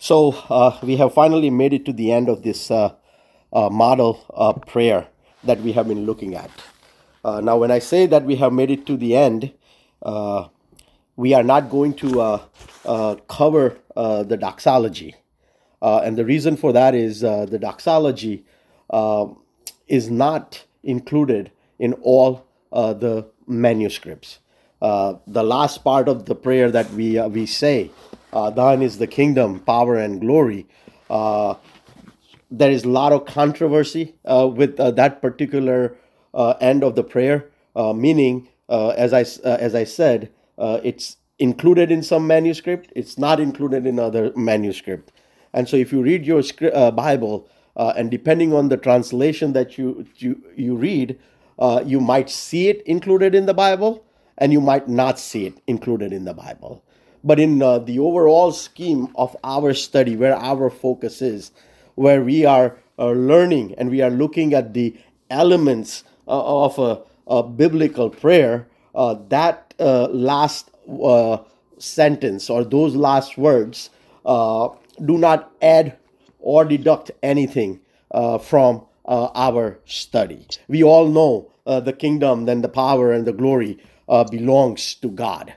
So we have finally made it to the end of this model prayer that we have been looking at. Now, when I say that we have made it to the end, uh, we are not going to cover the doxology. And the reason for that is the doxology uh, is not included in all the manuscripts. The last part of the prayer that we say, "Thine is the kingdom, power, and glory." Uh, there is a lot of controversy with that particular end of the prayer, meaning, as I said, it's included in some manuscript, it's not included in other manuscript. And so if you read your Bible, and depending on the translation that you read, you might see it included in the Bible, and you might not see it included in the Bible. But in the overall scheme of our study, where our focus is, where we are learning and we are looking at the elements of a biblical prayer, that last sentence or those last words do not add or deduct anything from our study. We all know the kingdom, then the power and the glory belongs to God,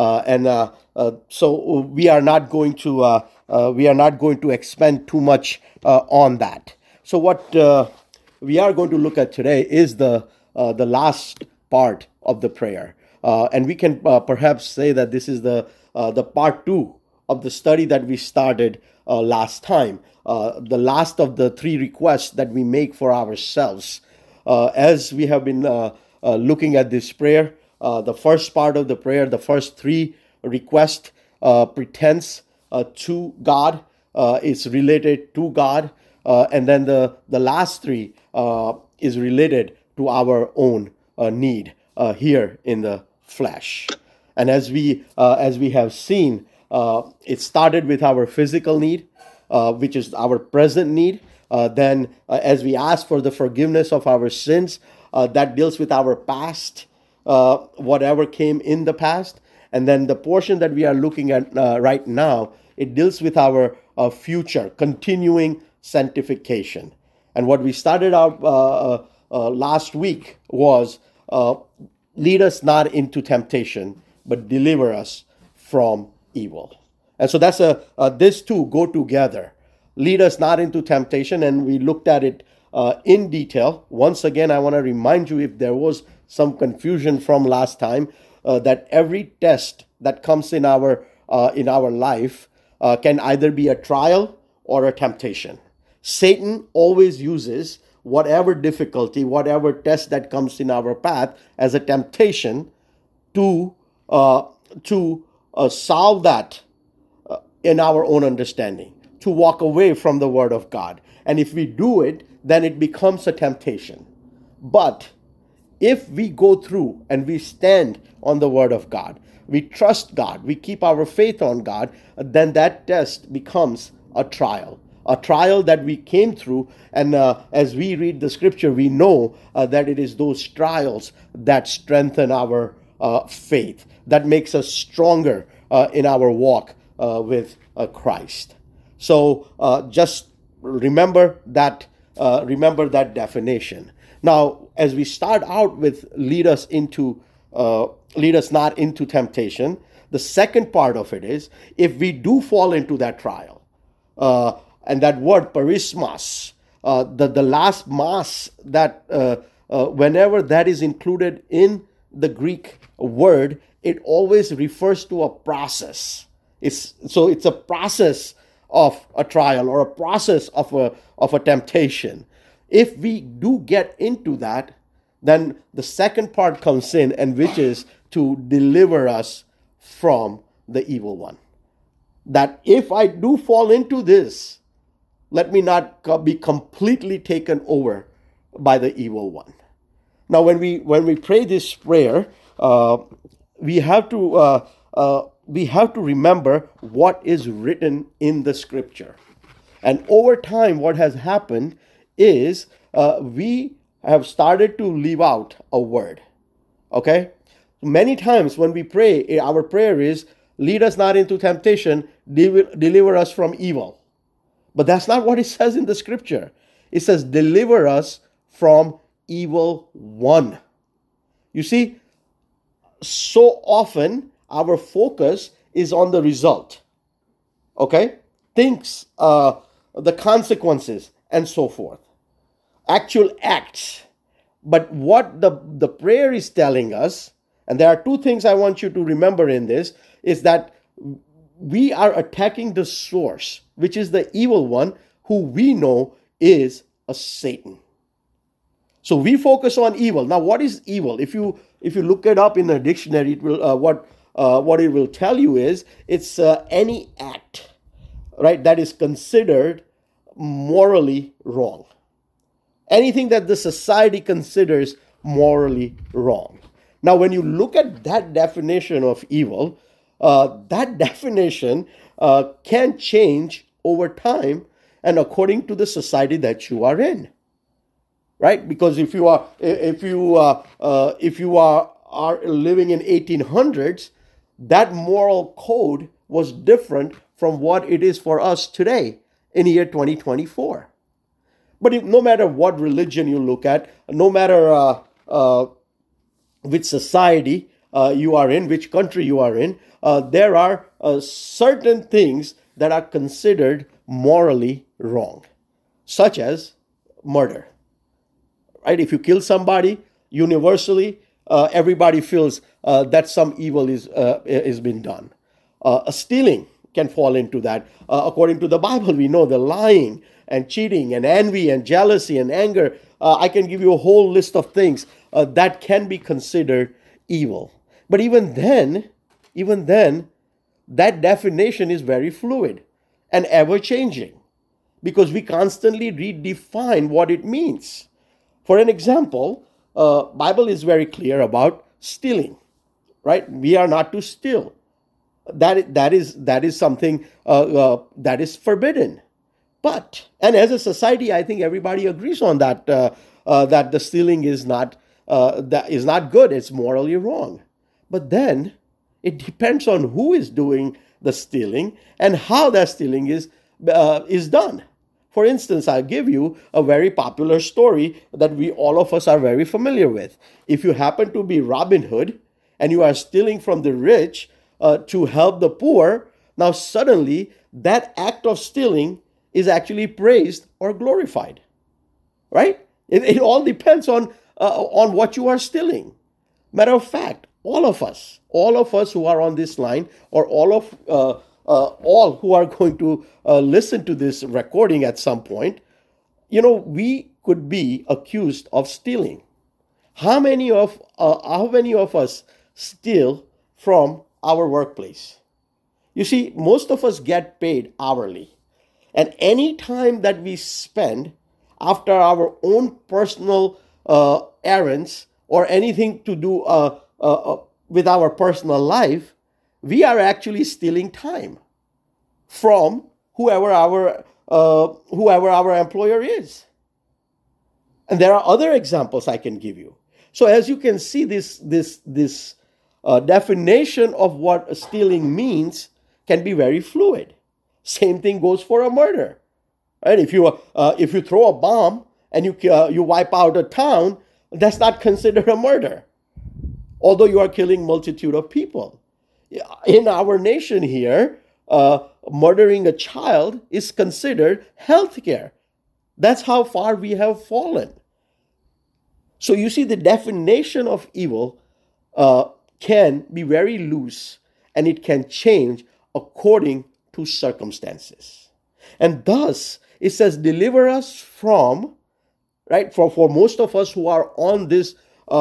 so we are not going to expend too much on that. So what we are going to look at today is the last part of the prayer, and we can perhaps say that this is the part two of the study that we started last time. The last of the three requests that we make for ourselves, as we have been looking at this prayer. The first part of the prayer, the first three requests, pretends to God, is related to God, and then the last three is related to our own need here in the flesh. And as we have seen, it started with our physical need, which is our present need. Then, as we ask for the forgiveness of our sins, that deals with our past, whatever came in the past. And then the portion that we are looking at right now, it deals with our future, continuing sanctification. And what we started out last week was lead us not into temptation, but deliver us from evil. And so that's these two go together. Lead us not into temptation, and we looked at it in detail. Once again, I want to remind you, if there was some confusion from last time, that every test that comes in our life can either be a trial or a temptation. Satan always uses whatever difficulty, whatever test that comes in our path as a temptation to solve that in our own understanding, to walk away from the Word of God. And if we do it, then it becomes a temptation. But if we go through and we stand on the Word of God, we trust God, we keep our faith on God, then that test becomes a trial that we came through. And as we read the scripture, we know that it is those trials that strengthen our faith, that makes us stronger in our walk with Christ. So just remember that definition. Now, as we start out with lead us not into temptation, the second part of it is, if we do fall into that trial, and that word perismas, the last mas, that whenever that is included in the Greek word, it always refers to a process. It's a process of a trial or a process of a temptation. If we do get into that, then the second part comes in, and which is to deliver us from the evil one. That if I do fall into this, let me not be completely taken over by the evil one. Now, when we pray this prayer, we have to remember what is written in the scripture. And over time, what has happened is we have started to leave out a word. Okay? Many times when we pray, our prayer is, lead us not into temptation, deliver us from evil. But that's not what it says in the scripture. It says, deliver us from evil one. You see, so often our focus is on the result. Okay? Things, the consequences, and so forth. Actual acts. But what the prayer is telling us, and there are two things I want you to remember in this, is that we are attacking the source, which is the evil one, who we know is a Satan. So we focus on evil. Now, what is evil? If you look it up in the dictionary, it will what it will tell you is it's any act, right, that is considered morally wrong. Anything that the society considers morally wrong. Now, when you look at that definition of evil, that definition can change over time and according to the society that you are in, right? Because if you are living in 1800s, that moral code was different from what it is for us today in the year 2024. But no matter what religion you look at, no matter which society you are in, which country you are in, there are certain things that are considered morally wrong, such as murder. Right? If you kill somebody, universally, everybody feels that some evil is being done. Stealing can fall into that. According to the Bible, we know the lying and cheating and envy and jealousy and anger. I can give you a whole list of things that can be considered evil. But even then, that definition is very fluid and ever-changing because we constantly redefine what it means. For an example, Bible is very clear about stealing, right? We are not to steal. That is something that is forbidden. But, and as a society, I think everybody agrees on that, that the stealing is not good. It's morally wrong. But then it depends on who is doing the stealing and how that stealing is done. For instance, I'll give you a very popular story that all of us are very familiar with. If you happen to be Robin Hood and you are stealing from the rich to help the poor, now suddenly that act of stealing is actually praised or glorified, right? It all depends on what you are stealing. Matter of fact, all of us who are on this line, or all who are going to listen to this recording at some point, we could be accused of stealing. How many of us steal from our workplace? You see, most of us get paid hourly. And any time that we spend after our own personal errands or anything to do with our personal life, we are actually stealing time from whoever our employer is. And there are other examples I can give you. So as you can see, this definition of what stealing means can be very fluid. Same thing goes for a murder, right? If you throw a bomb and you wipe out a town, that's not considered a murder, although you are killing multitude of people. In our nation here, murdering a child is considered healthcare. That's how far we have fallen. So you see, the definition of evil can be very loose, and it can change according to circumstances. And thus, it says, deliver us from, right? For most of us who are on this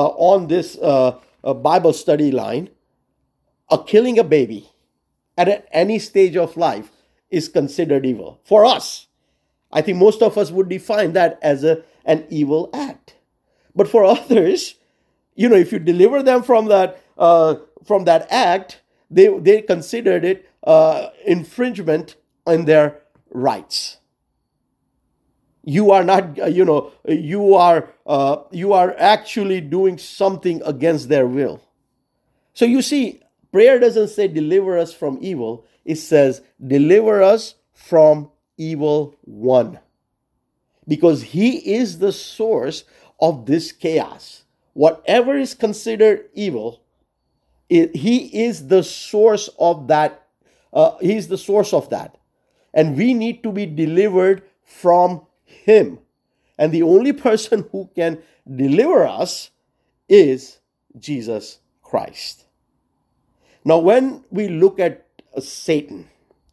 Bible study line, killing a baby at any stage of life is considered evil. For us, I think most of us would define that as an evil act. But for others, if you deliver them from that act, they considered it infringement on their rights. You are not, you are actually doing something against their will. So you see, prayer doesn't say deliver us from evil. It says deliver us from evil one, because he is the source of this chaos. Whatever is considered evil, he is the source of that. He's the source of that. And we need to be delivered from him. And the only person who can deliver us is Jesus Christ. Now, when we look at Satan,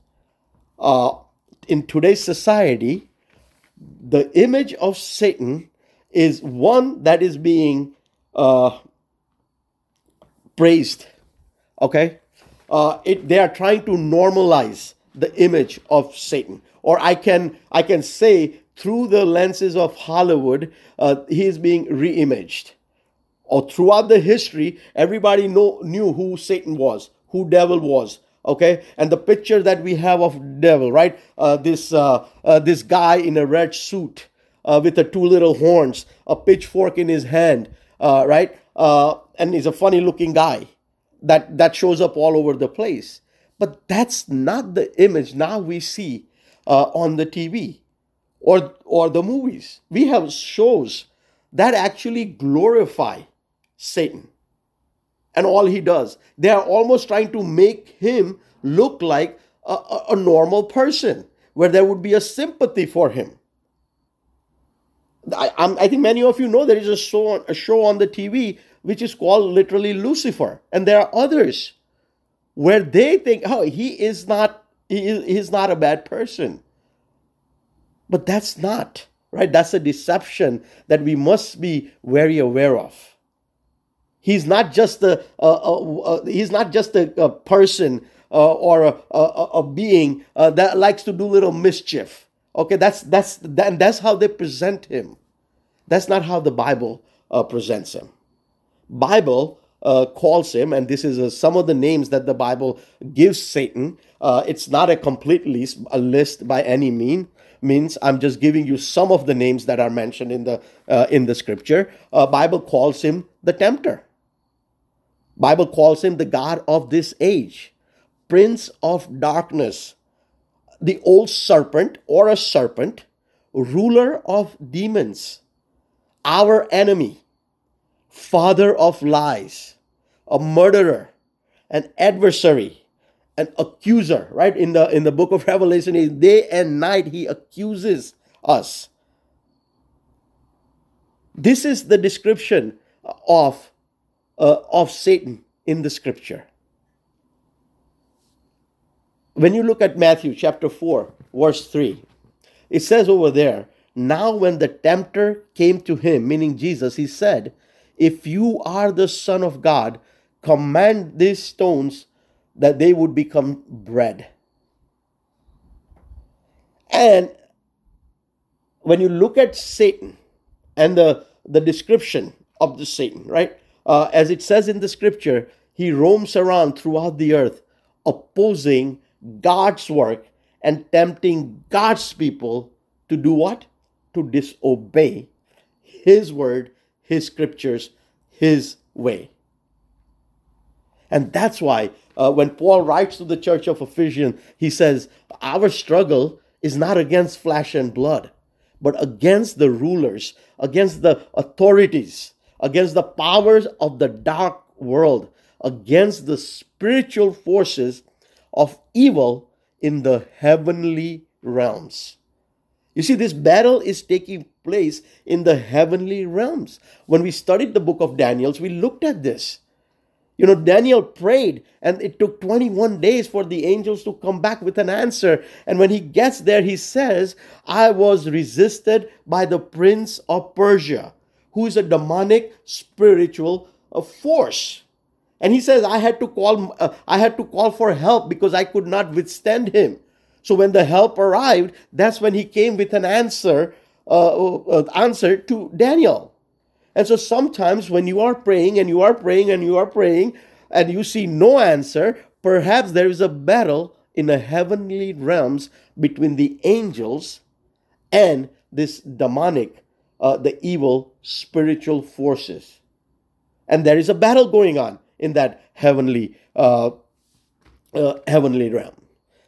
in today's society, the image of Satan is one that is being praised. Okay, they are trying to normalize the image of Satan, or I can say through the lenses of Hollywood, he is being reimaged. Or throughout the history, everybody knew who Satan was, who devil was. Okay, and the picture that we have of devil, right? This guy in a red suit with the two little horns, a pitchfork in his hand, right? And he's a funny looking guy that shows up all over the place. But that's not the image now we see on the TV or the movies. We have shows that actually glorify Satan and all he does. They are almost trying to make him look like a normal person, where there would be a sympathy for him. I think many of you know there is a show on the TV which is called literally Lucifer, and there are others where they think, oh, he is not a bad person. But that's not, right? That's a deception that we must be very aware of. He's not just a person or a being that likes to do little mischief. Okay, that's how they present him. That's not how the Bible presents him. Bible calls him, and this is some of the names that the Bible gives Satan. It's not a complete list, by any means. I'm just giving you some of the names that are mentioned in the scripture. Bible calls him the tempter. Bible calls him the God of this age, Prince of darkness, the old serpent or a serpent, ruler of demons, our enemy, father of lies, a murderer, an adversary, an accuser, right? In the book of Revelation, day and night he accuses us. This is the description of Satan in the scripture. When you look at Matthew chapter 4, verse 3, it says over there, now when the tempter came to him, meaning Jesus, he said, if you are the Son of God, command these stones that they would become bread. And when you look at Satan and the description of the Satan, right? As it says in the scripture, he roams around throughout the earth, opposing God's work and tempting God's people to do what? To disobey his word, his scriptures, his way. And that's why when Paul writes to the church of Ephesians, he says, our struggle is not against flesh and blood, but against the rulers, against the authorities, against the powers of the dark world, against the spiritual forces of evil in the heavenly realms. You see, this battle is taking place in the heavenly realms. When we studied the book of Daniel, we looked at this. You know, Daniel prayed, and it took 21 days for the angels to come back with an answer. And when he gets there, he says, I was resisted by the prince of Persia, who is a demonic spiritual force. And he says, I had to call for help because I could not withstand him. So when the help arrived, that's when he came with an answer to Daniel. And so sometimes when you are praying and you are praying and you are praying and you see no answer, perhaps there is a battle in the heavenly realms between the angels and this demonic, the evil spiritual forces. And there is a battle going on in that heavenly realm.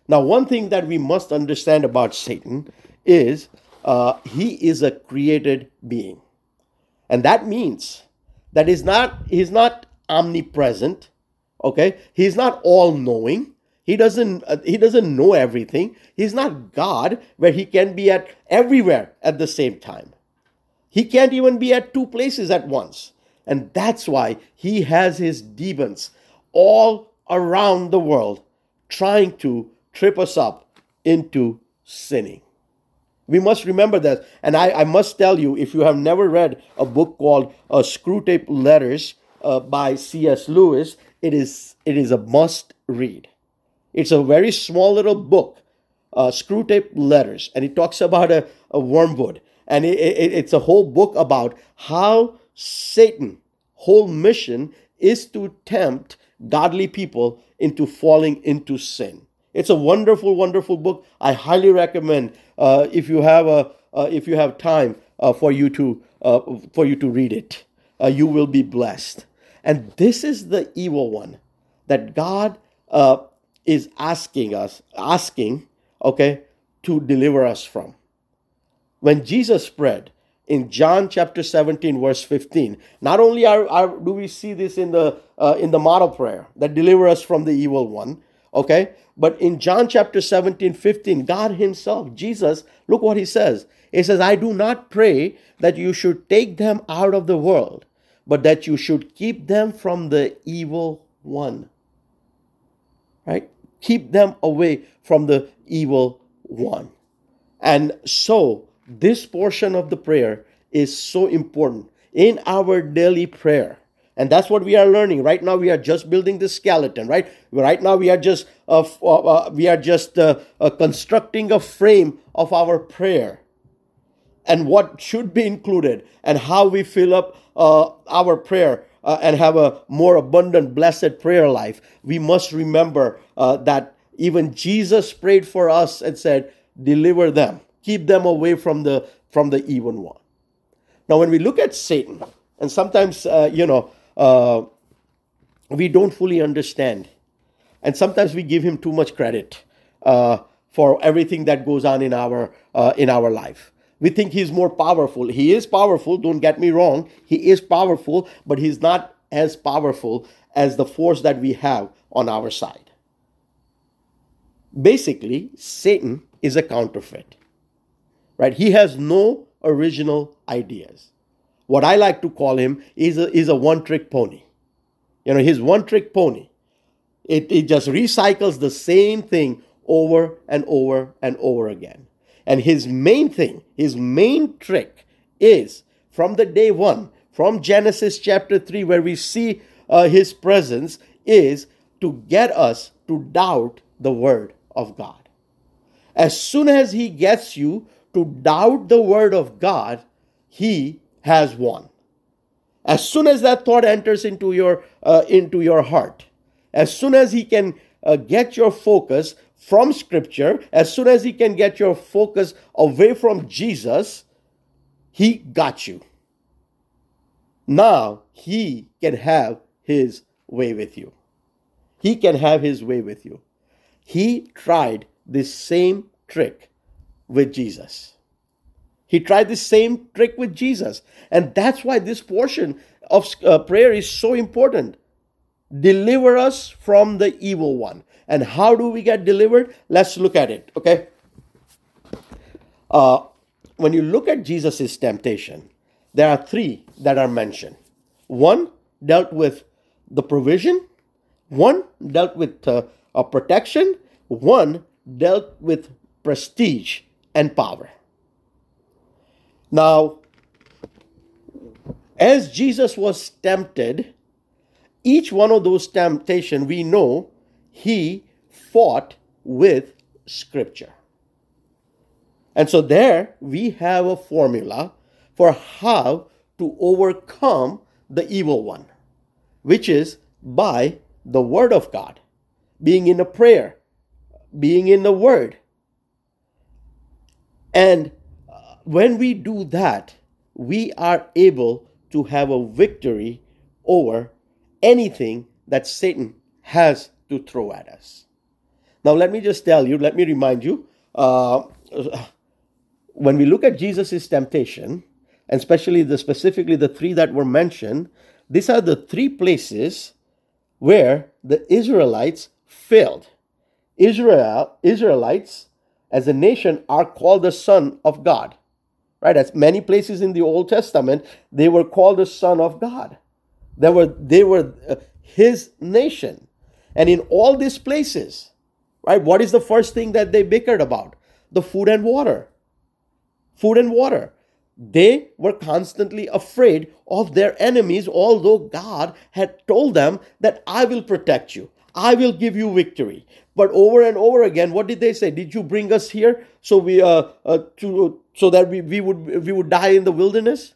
Now, one thing that we must understand about Satan is he is a created being. And that means that he's not omnipresent, okay? He's not all knowing. He doesn't know everything. He's not God where he can be at everywhere at the same time. He can't even be at two places at once. And that's why he has his demons all around the world trying to trip us up into sinning. We must remember that. And I must tell you, if you have never read a book called Screwtape Letters by C.S. Lewis, it is a must read. It's a very small little book, Screwtape Letters, and it talks about a wormwood. And it's a whole book about how Satan's whole mission is to tempt godly people into falling into sin. It's a wonderful, wonderful book. I highly recommend if you have time for you to read it. You will be blessed. And this is the evil one that God is asking, okay, to deliver us from. When Jesus prayed in John chapter 17, verse 15, not only do we see this in the model prayer that deliver us from the evil one, okay, but in John chapter 17, 15, God himself, Jesus, look what he says. He says, I do not pray that you should take them out of the world, but that you should keep them from the evil one. Right? Keep them away from the evil one. And so this portion of the prayer is so important in our daily prayer. And that's what we are learning. Right now, we are just building the skeleton, right? Right now, we are just constructing a frame of our prayer and what should be included and how we fill up our prayer and have a more abundant, blessed prayer life. We must remember that even Jesus prayed for us and said, deliver them, keep them away from the evil one. Now, when we look at Satan, and sometimes, we don't fully understand. And sometimes we give him too much credit for everything that goes on in our life. We think he's more powerful. He is powerful, don't get me wrong. He is powerful, but he's not as powerful as the force that we have on our side. Basically, Satan is a counterfeit, right? He has no original ideas. What I like to call him is a one-trick pony. His one-trick pony. It just recycles the same thing over and over and over again. And his main trick is from the day one, from Genesis chapter 3, where we see his presence, is to get us to doubt the word of God. As soon as he gets you to doubt the word of God, he has won. As soon as that thought enters into your heart, as soon as he can get your focus from Scripture, as soon as he can get your focus away from Jesus, he got you. Now he can have his way with you. He can have his way with you. He tried this same trick with Jesus. He tried the same trick with Jesus. And that's why this portion of prayer is so important. Deliver us from the evil one. And how do we get delivered? Let's look at it, okay? When you look at Jesus' temptation, there are three that are mentioned. One dealt with the provision. One dealt with protection. One dealt with prestige and power. Now, as Jesus was tempted, each one of those temptations, we know he fought with Scripture. And so there we have a formula for how to overcome the evil one, which is by the Word of God, being in a prayer, being in the Word. And when we do that, we are able to have a victory over anything that Satan has to throw at us. Now, let me just tell you, let me remind you, when we look at Jesus' temptation, and specifically the three that were mentioned, these are the three places where the Israelites failed. Israelites as a nation are called the son of God. Right? As many places in the Old Testament, they were called the son of God. They were his nation. And in all these places, right, what is the first thing that they bickered about? The food and water. Food and water. They were constantly afraid of their enemies, although God had told them that I will protect you. I will give you victory. But over and over again, what did they say? Did you bring us here so that we would die in the wilderness?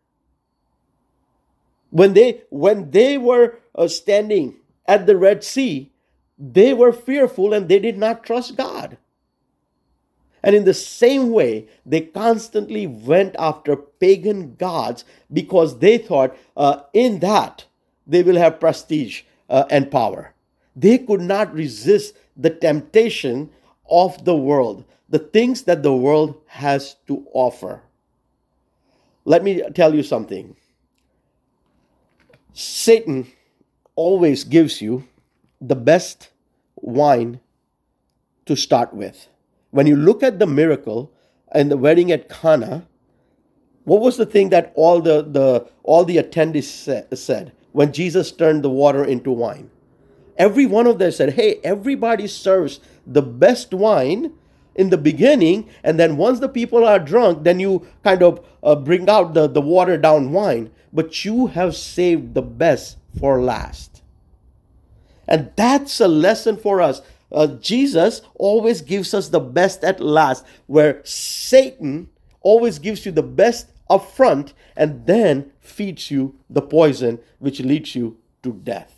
When they were standing at the Red Sea, they were fearful and they did not trust God. And in the same way, they constantly went after pagan gods because they thought in that they will have prestige and power. They could not resist the temptation of the world, the things that the world has to offer. Let me tell you something. Satan always gives you the best wine to start with. When you look at the miracle and the wedding at Cana, what was the thing that all the attendees said when Jesus turned the water into wine? Every one of them said, hey, everybody serves the best wine in the beginning, and then once the people are drunk, then you kind of bring out the watered down wine. But you have saved the best for last. And that's a lesson for us. Jesus always gives us the best at last, where Satan always gives you the best up front and then feeds you the poison which leads you to death.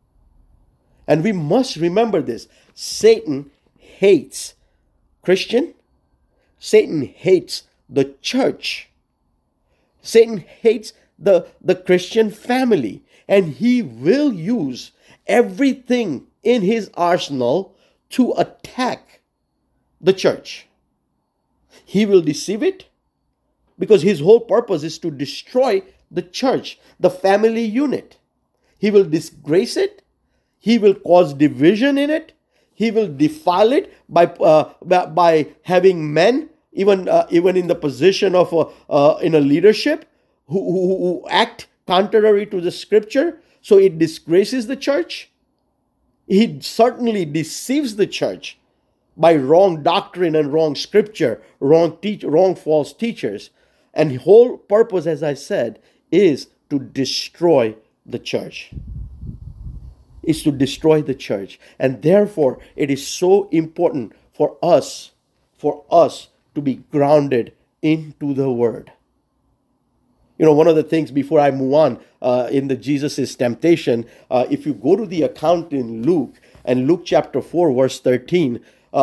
And we must remember this. Satan hates Christian. Satan hates the church. Satan hates the Christian family. And he will use everything in his arsenal to attack the church. He will deceive it because his whole purpose is to destroy the church, the family unit. He will disgrace it. He will cause division in it. He will defile it by having men, even in the position of in a leadership, who act contrary to the scripture. So it disgraces the church. He certainly deceives the church by wrong doctrine and wrong scripture, wrong false teachers. And the whole purpose, as I said, is to destroy the church. Is to destroy the church. And therefore, it is so important for us to be grounded into the Word. You know, one of the things before I move on in the Jesus' temptation, if you go to the account in Luke and Luke chapter 4, verse 13,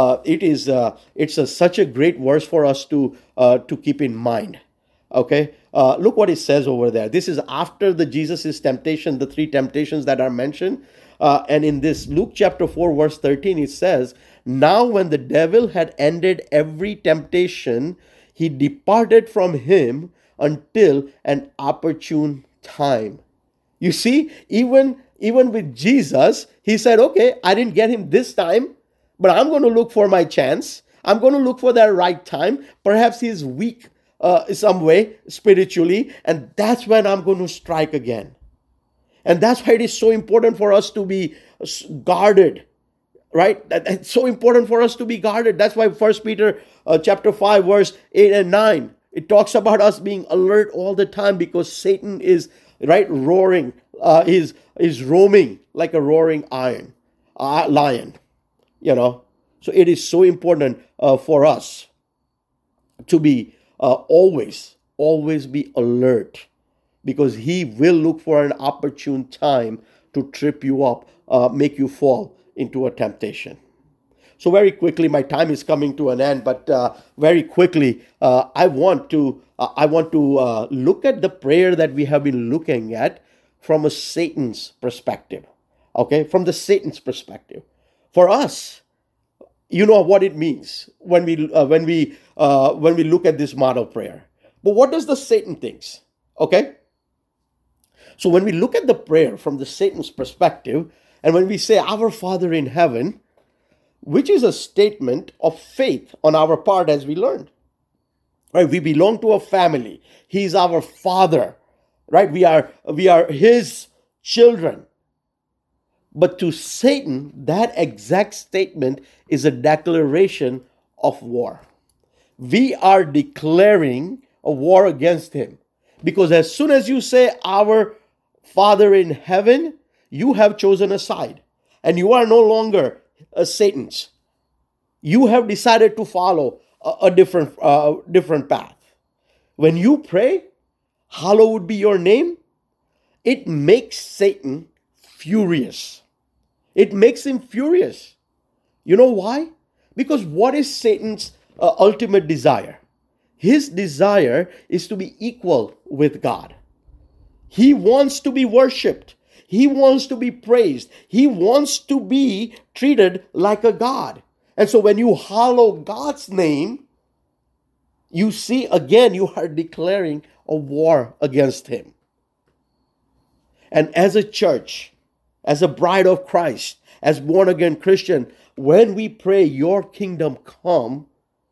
it's such a great verse for us to keep in mind. Okay, look what it says over there. This is after the Jesus' temptation, the three temptations that are mentioned. And in this Luke chapter 4, verse 13, it says, now when the devil had ended every temptation, he departed from him until an opportune time. You see, even with Jesus, he said, okay, I didn't get him this time, but I'm going to look for my chance. I'm going to look for that right time. Perhaps he's weak some way spiritually, and that's when I'm going to strike again. And that's why it is so important for us to be guarded, right? It's so important for us to be guarded. That's why 1 Peter chapter 5, verse 8 and 9, it talks about us being alert all the time because Satan is, right, roaring, is roaming like a roaring lion, you know. So it is so important for us to be always be alert, because he will look for an opportune time to trip you up, make you fall into a temptation. So very quickly, my time is coming to an end, but very quickly, I want to look at the prayer that we have been looking at from a Satan's perspective. Okay, from the Satan's perspective. For us, You know what it means when we look at this model prayer. But what does the Satan thinks? Okay, so when we look at the prayer from the Satan's perspective, and when we say Our Father in heaven, which is a statement of faith on our part, as we learned, right? We belong to a family. He's our Father, right? We are His children. But to Satan, that exact statement is a declaration of war. We are declaring a war against him. Because as soon as you say, Our Father in heaven, you have chosen a side. And you are no longer a Satan's. You have decided to follow a different path. When you pray, hallowed be your name, it makes Satan furious. It makes him furious. You know why? Because what is Satan's ultimate desire? His desire is to be equal with God. He wants to be worshipped. He wants to be praised. He wants to be treated like a God. And so when you hallow God's name, you see again, you are declaring a war against him. And as a church, as a bride of Christ, as born again Christian, when we pray, Your kingdom come,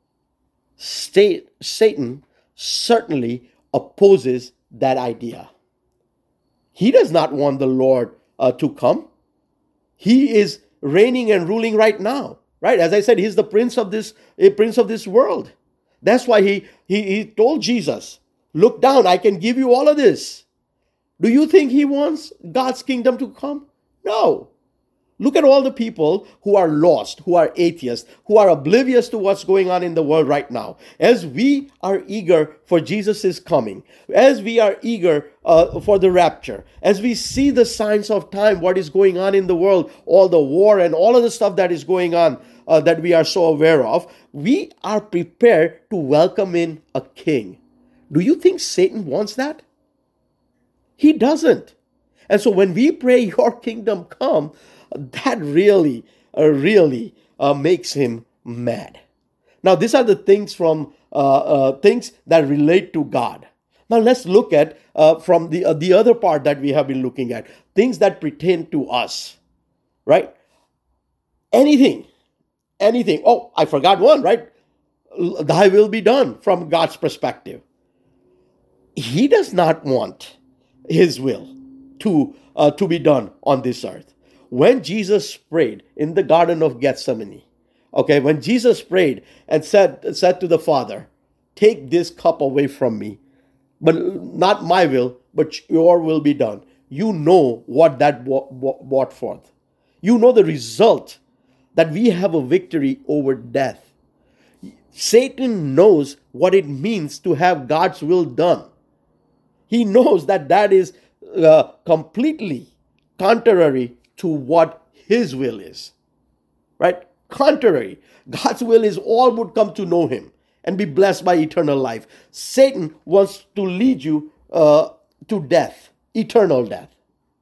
Satan certainly opposes that idea. He does not want the Lord to come. He is reigning and ruling right now, right? As I said, he's the prince of this world. That's why he told Jesus, look down, I can give you all of this. Do you think he wants God's kingdom to come? No. Look at all the people who are lost, who are atheists, who are oblivious to what's going on in the world right now. As we are eager for Jesus' coming, as we are eager for the rapture, as we see the signs of time, what is going on in the world, all the war and all of the stuff that is going on that we are so aware of, we are prepared to welcome in a king. Do you think Satan wants that? He doesn't. And so when we pray, Your kingdom come, that really makes him mad. Now, these are the things from things that relate to God. Now, let's look at from the other part that we have been looking at, things that pertain to us, right? Anything. Oh, I forgot one, right? Thy will be done from God's perspective. He does not want His will to be done on this earth. When Jesus prayed in the Garden of Gethsemane, okay, when Jesus prayed and said to the Father, take this cup away from me, but not my will, but Your will be done. You know what that brought forth. You know the result, that we have a victory over death. Satan knows what it means to have God's will done. He knows that is completely contrary to what his will is, right? Contrary. God's will is all would come to know him and be blessed by eternal life. Satan wants to lead you to death, eternal death.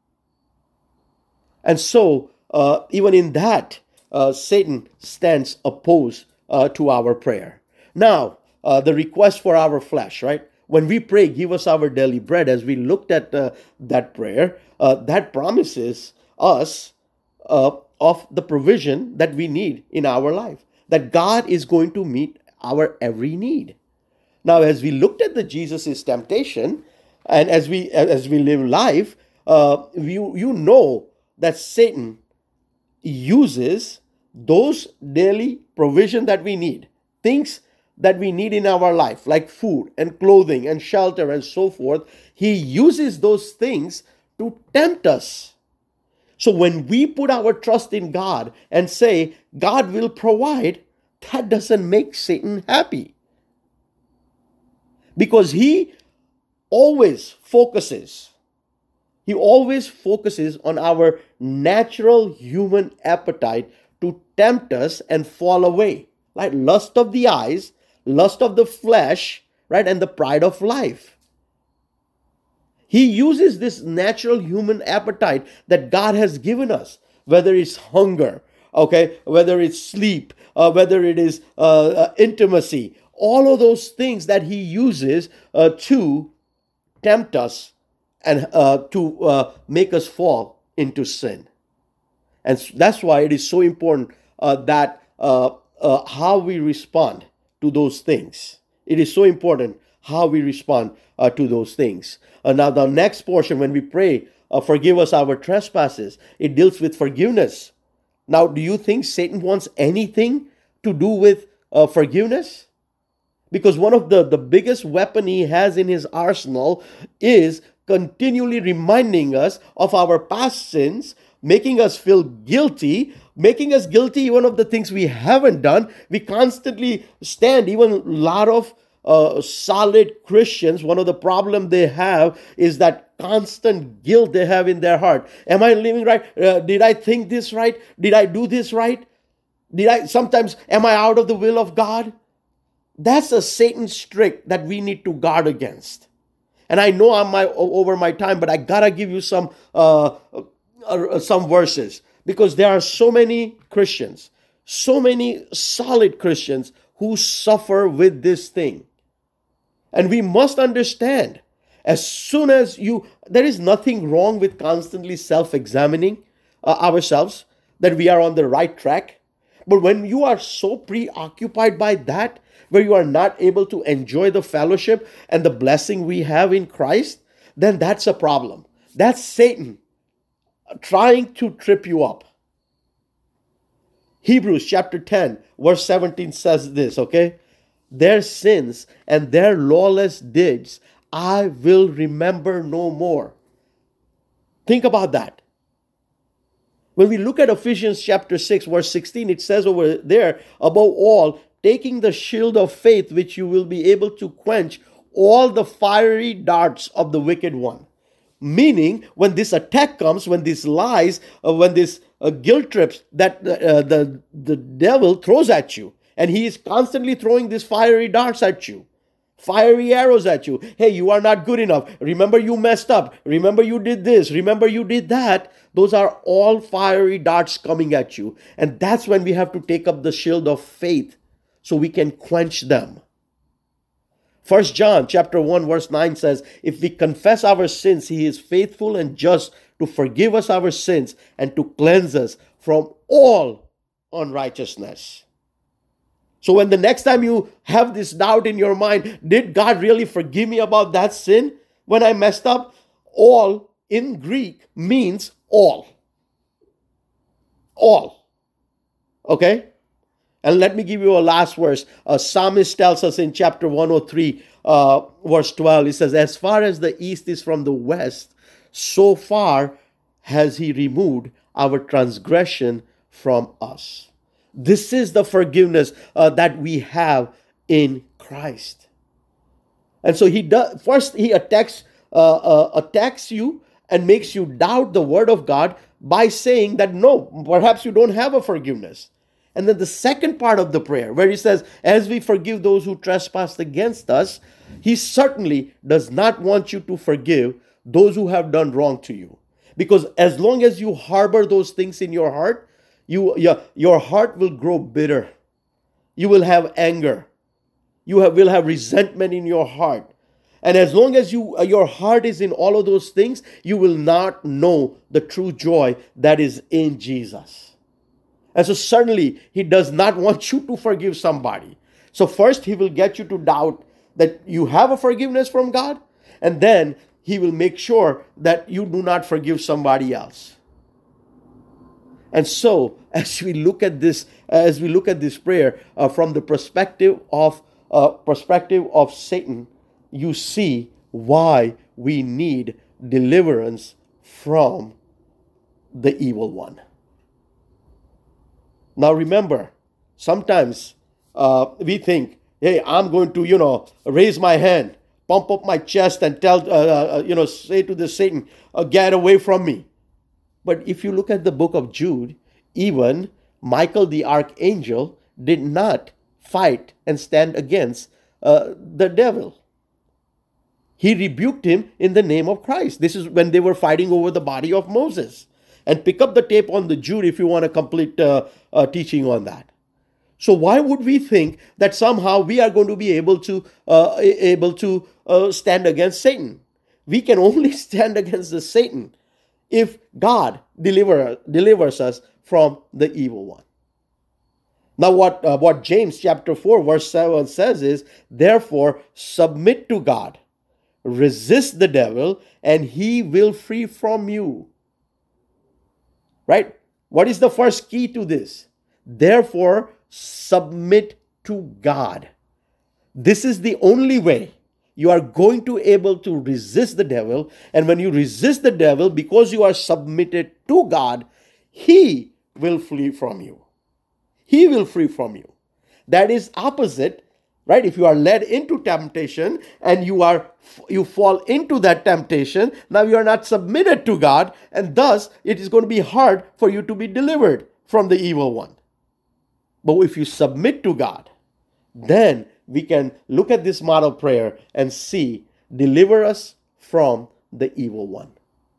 And so, even in that, Satan stands opposed to our prayer. Now, the request for our flesh, right? When we pray, give us our daily bread, as we looked at that prayer, that promises us of the provision that we need in our life, that God is going to meet our every need. Now, as we looked at the Jesus' temptation, and as we live life, you know that Satan uses those daily provision that we need, things that we need in our life, like food and clothing and shelter and so forth. He uses those things to tempt us. So when we put our trust in God and say, God will provide, that doesn't make Satan happy. Because he always focuses on our natural human appetite to tempt us and fall away. Like lust of the eyes, lust of the flesh, right? And the pride of life. He uses this natural human appetite that God has given us, whether it's hunger, okay, whether it's sleep, whether it is intimacy, all of those things that he uses to tempt us and to make us fall into sin. And that's why it is so important that how we respond to those things. It is so important how we respond to those things. Now, the next portion, when we pray, forgive us our trespasses, it deals with forgiveness. Now, do you think Satan wants anything to do with forgiveness? Because one of the biggest weapon he has in his arsenal is continually reminding us of our past sins, making us feel guilty, making us guilty even of the things we haven't done. We constantly stand, even a lot of solid Christians, one of the problem they have is that constant guilt they have in their heart. Am I living right? Did I think this right? Did I do this right? Am I out of the will of God? That's a Satan's trick that we need to guard against. And I know I'm over my time, but I gotta give you some verses, because there are so many Christians, so many solid Christians who suffer with this thing. And we must understand, as soon as there is nothing wrong with constantly self-examining ourselves, that we are on the right track. But when you are so preoccupied by that, where you are not able to enjoy the fellowship and the blessing we have in Christ, then that's a problem. That's Satan trying to trip you up. Hebrews chapter 10, verse 17 says this, okay? Their sins and their lawless deeds I will remember no more. Think about that. When we look at Ephesians chapter 6, verse 16, it says over there, above all, taking the shield of faith, which you will be able to quench all the fiery darts of the wicked one. Meaning, when this attack comes, when these lies, when this guilt trips that the devil throws at you, and he is constantly throwing these fiery darts at you, fiery arrows at you. Hey, you are not good enough. Remember you messed up. Remember you did this. Remember you did that. Those are all fiery darts coming at you. And that's when we have to take up the shield of faith so we can quench them. 1 John chapter 1 verse 9 says, if we confess our sins, he is faithful and just to forgive us our sins and to cleanse us from all unrighteousness. So when the next time you have this doubt in your mind, did God really forgive me about that sin when I messed up? All in Greek means all. All. Okay? And let me give you a last verse. Psalmist tells us in chapter 103, verse 12, he says, as far as the east is from the west, so far has he removed our transgression from us. This is the forgiveness that we have in Christ. And so he does. First, he attacks you and makes you doubt the word of God by saying that no, perhaps you don't have a forgiveness. And then the second part of the prayer, where he says, as we forgive those who trespass against us, he certainly does not want you to forgive those who have done wrong to you. Because as long as you harbor those things in your heart, your heart will grow bitter. You will have anger. You will have resentment in your heart. And as long as your heart is in all of those things, you will not know the true joy that is in Jesus. And so certainly, he does not want you to forgive somebody. So first, he will get you to doubt that you have a forgiveness from God. And then he will make sure that you do not forgive somebody else. And so, as we look at this prayer from the perspective of Satan, you see why we need deliverance from the evil one. Now, remember, sometimes we think, "Hey, I'm going to, raise my hand, pump up my chest, and tell, say to the Satan, get away from me." But if you look at the book of Jude, even Michael the archangel did not fight and stand against the devil. He rebuked him in the name of Christ. This is when they were fighting over the body of Moses. And pick up the tape on the Jude if you want a complete teaching on that. So why would we think that somehow we are going to be able to stand against Satan? We can only stand against the Satan if God delivers us from the evil one. Now, what James chapter 4 verse 7 says is, therefore submit to God, resist the devil, and he will flee from you. Right? What is the first key to this? Therefore submit to God. This is the only way you are going to able to resist the devil. And when you resist the devil, because you are submitted to God, he will flee from you. He will flee from you. That is opposite, right? If you are led into temptation and you fall into that temptation, now you are not submitted to God, and thus it is going to be hard for you to be delivered from the evil one. But if you submit to God, then we can look at this model prayer and see, deliver us from the evil one.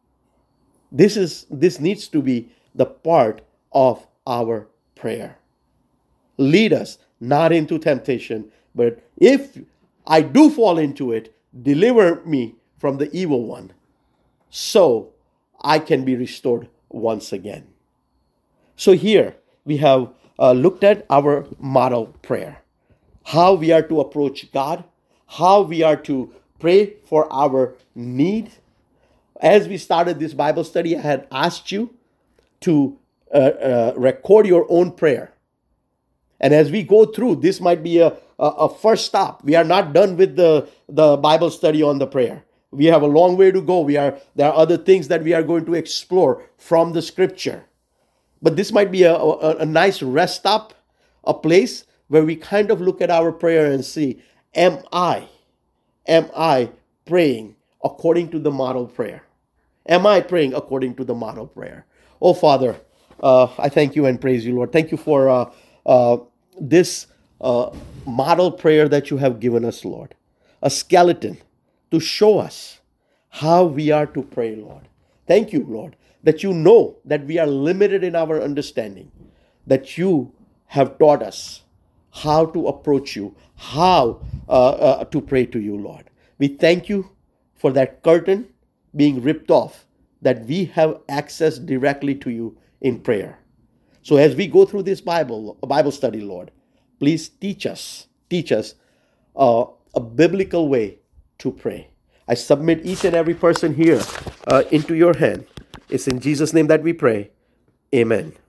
This needs to be the part of our prayer. Lead us not into temptation, but if I do fall into it, deliver me from the evil one, so I can be restored once again. So here we have looked at our model prayer, how we are to approach God, how we are to pray for our need. As we started this Bible study, I had asked you to record your own prayer. And as we go through, this might be a first stop. We are not done with the Bible study on the prayer. We have a long way to go. There are other things that we are going to explore from the scripture. But this might be a nice rest stop, a place where we kind of look at our prayer and see, am I praying according to the model prayer? Am I praying according to the model prayer? Oh, Father, I thank you and praise you, Lord. Thank you for this model prayer that you have given us, Lord. A skeleton to show us how we are to pray, Lord. Thank you, Lord, that you know that we are limited in our understanding, that you have taught us how to approach you, how to pray to you, Lord. We thank you for that curtain being ripped off, that we have access directly to you in prayer. So as we go through this Bible study, Lord, please teach us a biblical way to pray. I submit each and every person here into your hand. It's in Jesus' name that we pray. Amen.